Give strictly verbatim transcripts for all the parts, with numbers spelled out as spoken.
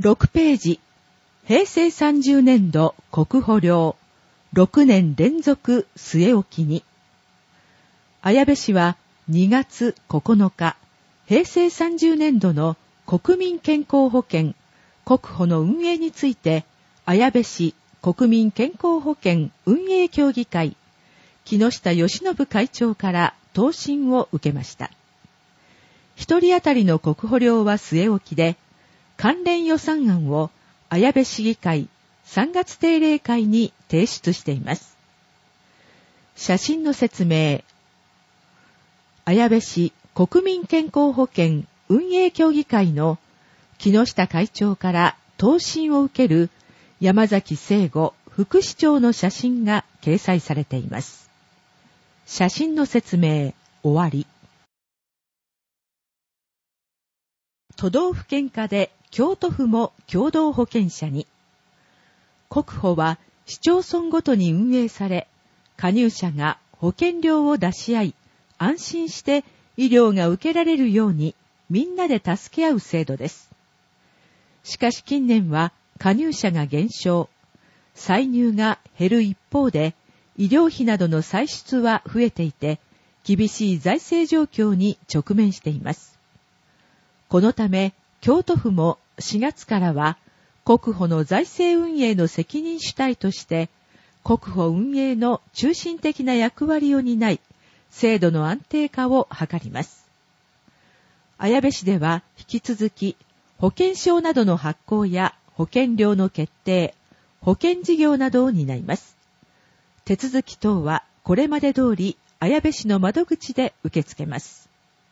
ろくページ、平成さんじゅうねんど国保領、ろくねん連続据え置きに。綾部市はにがつここのか、平成さんじゅうねんどの国民健康保険、国保の運営について、綾部市国民健康保険運営協議会、木下義信会長から答申を受けました。一人当たりの国保料は据え置きで、関連予算案を綾部市議会さんがつ定例会に提出しています。写真の説明。綾部市国民健康保険運営協議会の木下会長から答申を受ける山崎聖吾副市長の写真が掲載されています。写真の説明終わり。都道府県下で京都府も共同保険者に。国保は市町村ごとに運営され、加入者が保険料を出し合い、安心して医療が受けられるようにみんなで助け合う制度です。しかし近年は加入者が減少、歳入が減る一方で、医療費などの歳出は増えていて、厳しい財政状況に直面しています。このため、京都府もしがつからは、国保の財政運営の責任主体として、国保運営の中心的な役割を担い、制度の安定化を図ります。綾部市では引き続き、保険証などの発行や保険料の決定、保険事業などを担います。手続き等はこれまで通り綾部市の窓口で受け付けます。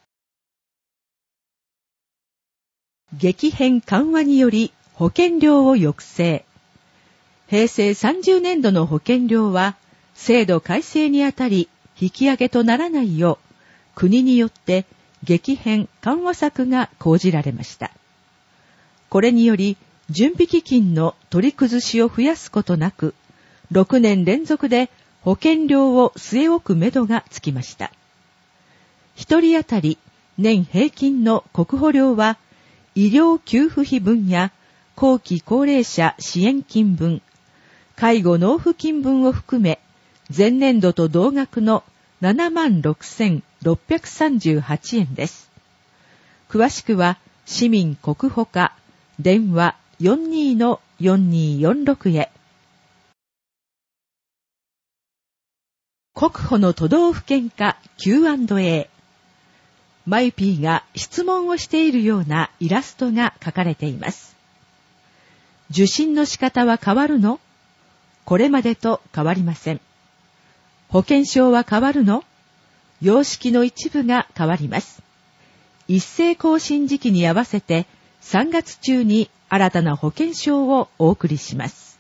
激変緩和により保険料を抑制。平成さんじゅうねんどの保険料は制度改正にあたり引き上げとならないよう国によって激変緩和策が講じられました。これにより準備基金の取り崩しを増やすことなく、ろくねん連続で保険料を据え置くめどがつきました。一人当たり年平均の国保料は、医療給付費分や後期高齢者支援金分、介護納付金分を含め、前年度と同額の ななまんろくせんろっぴゃくさんじゅうはちえんです。詳しくは、市民国保課、電話 よんにーのよんにーよんろく へ。国保の都道府県下 キューアンドエー。マイピーが質問をしているようなイラストが描かれています。受診の仕方は変わるの？これまでと変わりません。保険証は変わるの？様式の一部が変わります。一斉更新時期に合わせてさんがつ中に新たな保険証をお送りします。